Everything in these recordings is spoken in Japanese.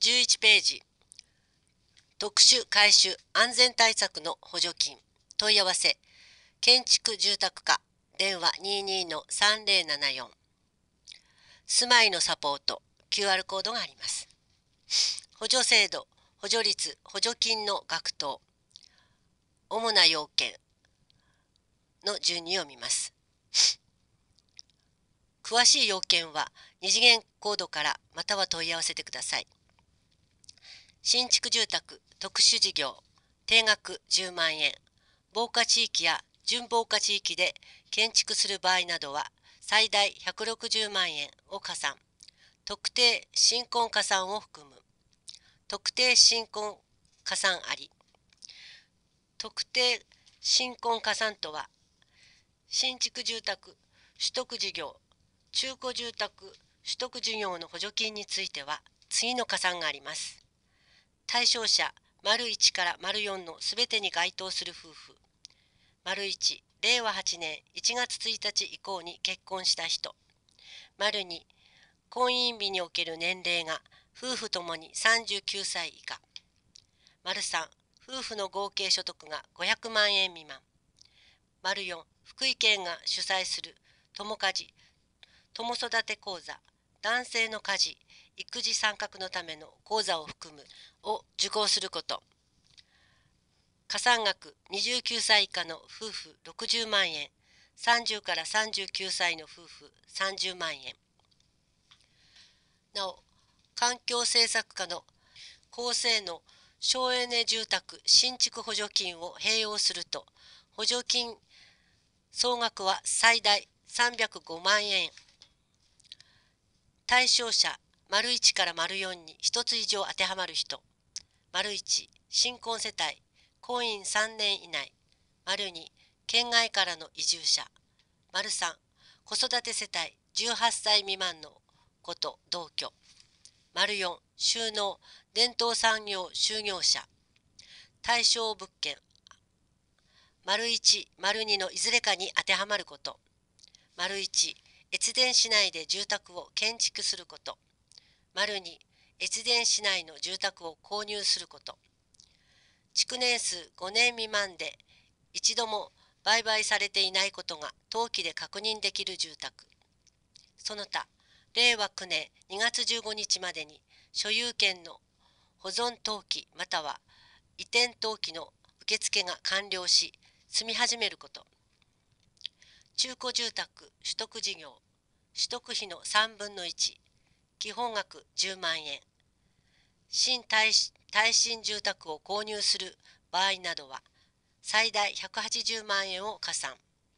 11ページ、特殊改修安全対策の補助金、問い合わせ、建築住宅課、電話22-3074、住まいのサポート、QR コードがあります。補助制度、補助率、補助金の額等、主な要件の順に読みます。詳しい要件は二次元コードからまたは問い合わせてください。新築住宅特殊事業、定額10万円、防火地域や準防火地域で建築する場合などは最大160万円を加算、特定新婚加算を含む、特定新婚加算あり。特定新婚加算とは、新築住宅取得事業、中古住宅取得事業の補助金については次の加算があります。対象者、1から4のすべてに該当する夫婦。1、令和8年1月1日以降に結婚した人。2、婚姻日における年齢が夫婦ともに39歳以下。3、夫婦の合計所得が500万円未満。4、福井県が主催する共家事、共育て講座、男性の家事、育児参画のための講座を含むを受講すること。加算額29歳以下の夫婦60万円、30から39歳の夫婦30万円。なお、環境政策課の高性能省エネ住宅新築補助金を併用すると、補助金総額は最大305万円。対象者、1から4に1つ以上当てはまる人。1、新婚世帯、婚姻3年以内。2、県外からの移住者。3、子育て世帯18歳未満の子と同居。4、就農、伝統産業就業者。対象物件。1、2のいずれかに当てはまること。1、越前市内で住宅を建築すること。2、越前市内の住宅を購入すること。築年数5年未満で一度も売買されていないことが登記で確認できる住宅。その他、令和9年2月15日までに所有権の保存登記または移転登記の受付が完了し、住み始めること。中古住宅取得事業、取得費の3分の1、基本額10万円。耐震住宅を購入する場合などは、最大180万円を加算。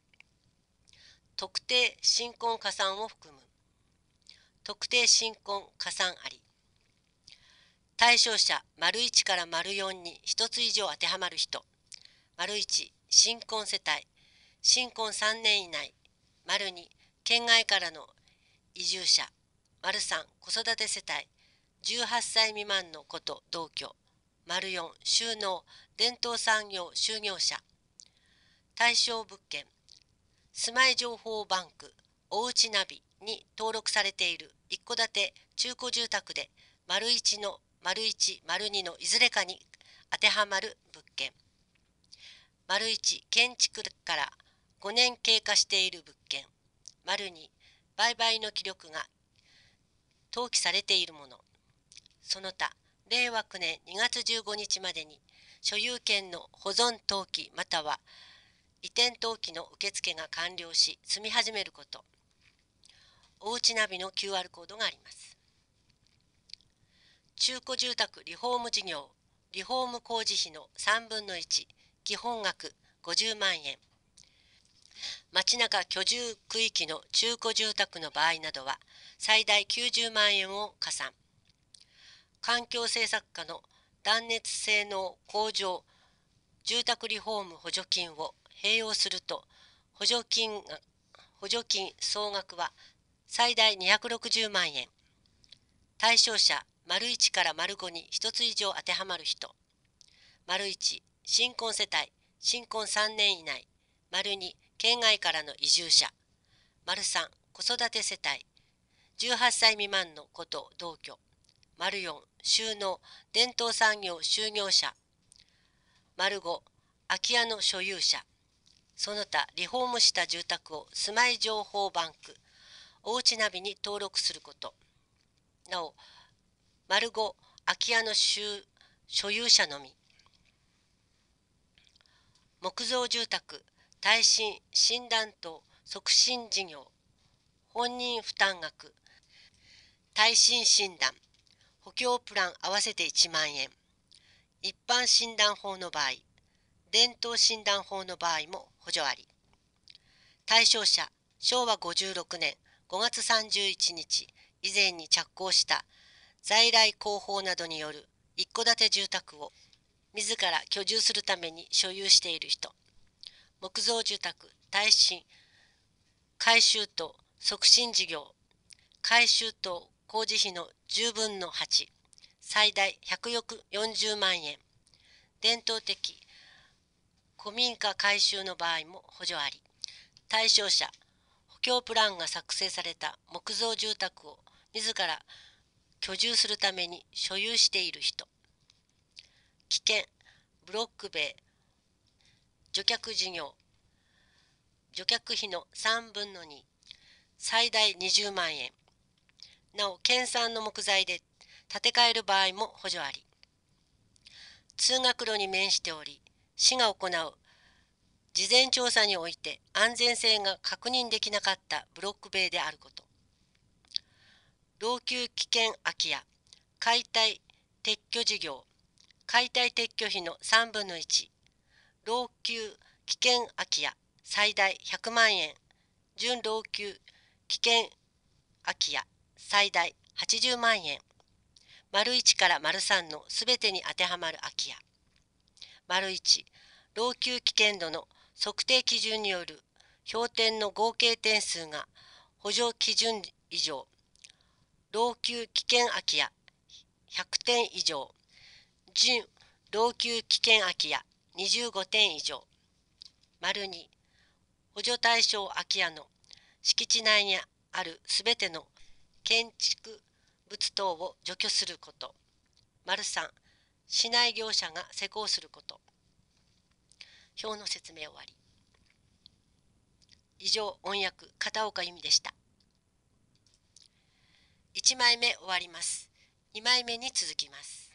特定新婚加算を含む。特定新婚加算あり。対象者、1から4に1つ以上当てはまる人。1、新婚世帯、新婚3年以内。2、県外からの移住者。3、子育て世帯、18歳未満の子と同居。4、就農、伝統産業就業者。対象物件、住まい情報バンク、おうちナビに登録されている一戸建て中古住宅で、1の1、2のいずれかに当てはまる物件。1、建築から5年経過している物件。2、売買の記録が登記されているもの。その他、令和9年2月15日までに所有権の保存登記または移転登記の受付が完了し住み始めること。おうちナビの QR コードがあります。中古住宅リフォーム事業、リフォーム工事費の3分の1、基本額50万円。街中居住区域の中古住宅の場合などは最大90万円を加算。環境政策課の断熱性能向上住宅リフォーム補助金を併用すると、補助金総額は最大260万円。対象者、1から5に1つ以上当てはまる人。1、新婚世帯、新婚3年以内。2、県外からの移住者。3、子育て世帯、18歳未満の子と同居。 4、収納、伝統産業就業者。5、空き家の所有者。その他、リフォームした住宅を住まい情報バンク、おうちナビに登録すること。なお、5、空き家の所有者のみ。木造住宅、耐震、診断等促進事業。本人負担額、耐震診断、補強プラン合わせて1万円。一般診断法の場合、伝統診断法の場合も補助あり。対象者、昭和56年5月31日以前に着工した在来工法などによる一戸建て住宅を自ら居住するために所有している人。木造住宅、耐震、改修等促進事業。改修等工事費の10分の8、最大140万円。伝統的古民家改修の場合も補助あり。対象者、補強プランが作成された木造住宅を自ら居住するために所有している人。危険、ブロック塀、除却事業。除却費の3分の2、最大20万円。なお、県産の木材で建て替える場合も補助あり。通学路に面しており、市が行う事前調査において安全性が確認できなかったブロック塀であること。老朽危険空き家、解体撤去事業。解体撤去費の3分の1、老朽危険空き家、最大100万円。準老朽危険空き家、最大80万円。1から3のすべてに当てはまる空き家。1、老朽危険度の測定基準による評点の合計点数が補助基準以上。老朽危険空き家100点以上。準老朽危険空き家25点以上。2、補助対象空き家の敷地内にあるすべての建築物等を除去すること。3、市内業者が施工すること。表の説明終わり。以上、音訳片岡由美でした。1枚目終わります。2枚目に続きます。